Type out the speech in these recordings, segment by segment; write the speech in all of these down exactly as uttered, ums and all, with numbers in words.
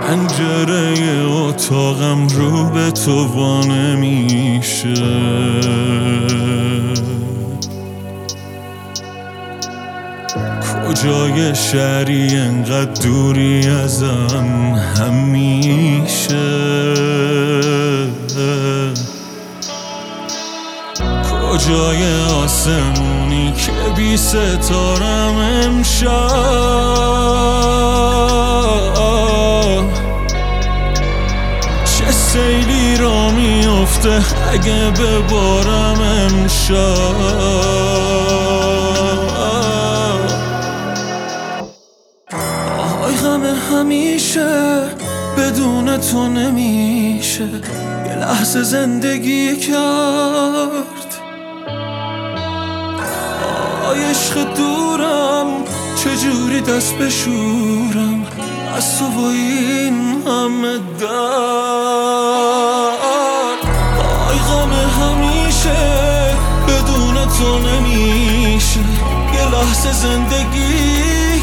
پنجره اتاقم رو به تو وا نمیشه. کجای شهری انقدر دوری ازم همیشه؟ کجای آسمونی که بی ستارم امشب؟ چه سیلی را میفته اگه ببارم امشب؟ آهای غم همیشه بدون تو نمیشه یه لحظه زندگی کرد. آی عشق دورم چجوری دست بشورم از تو و این همه درد؟ آی غم همیشه بدون تو نمیشه یه لحظه زندگی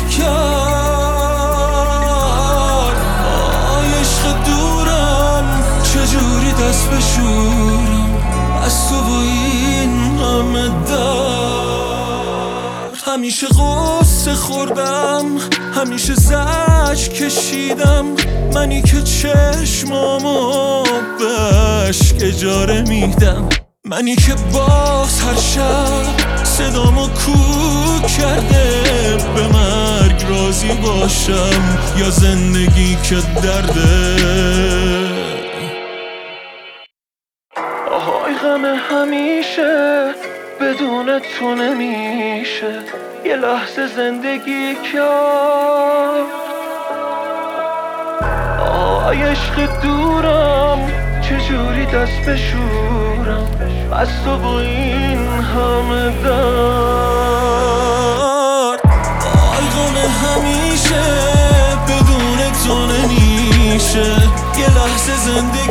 کرد. آی عشق دورم چجوری دست بشورم از تو و این همه درد؟ همیشه غصه خوردم، همیشه زجر کشیدم، منی که چشمامو به اشک اجاره میدم، منی که باز هر شب صدامو کوک کرده به مرگ راضی باشم یا زندگی که درده. آهای غم همیشه بدون تو نمیشه یه لحظه زندگی کرد. آی عشق دورم چجوری دست بشورم از تو با این همه درد؟ آی غم همیشه بدون تو نمیشه یه لحظه زندگی